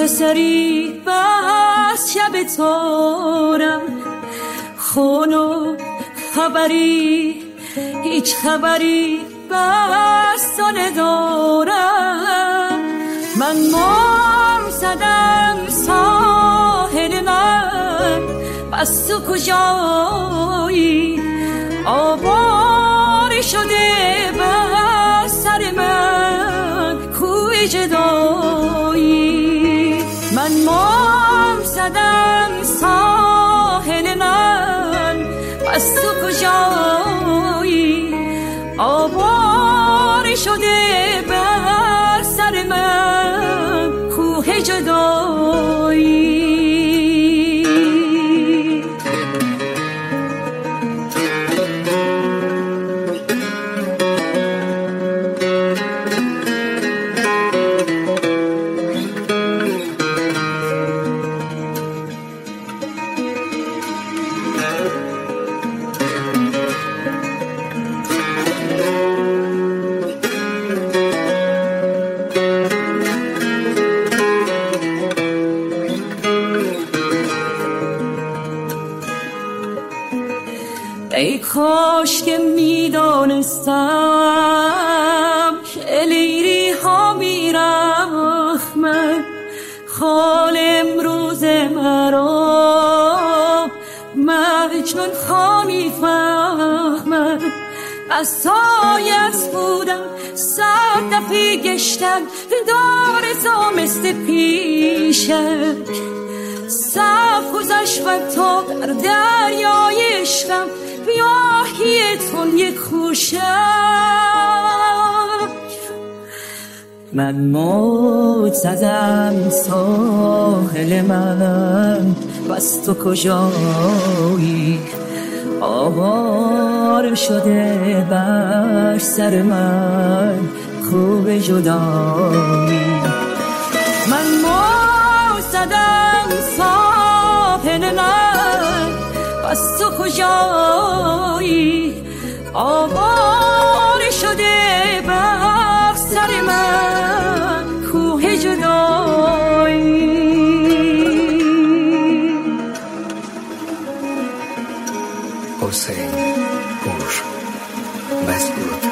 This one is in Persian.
سری بس شب تارم، خون و خبری هیچ خبری بس تو ندارم. من مام زدم ساحل من، بس تو کجایی؟ آوار شده بر سر من کوی جدایی. من مام زدم ساحل من، بس تو کجایی؟ آوار شده بر سر من کوه جدایی. ای کاش که میدانستم که لیلی ها میرحمد، خال امروز مرا مجنون ها میفهمد. از سایت بودم صد دفعه گشتم دار زامست پیشک، صف گذشت و تا در دریای عشقم بیاهی تون یک خوشک. من موج زدم ساحل من، بس تو کجایی؟ آوار شده بر سر من کوه جدایی. من موج زدم ساحل من، بس تو کجایی؟ آوار شده بر سر من کوه جدایی. حسین پور مسعود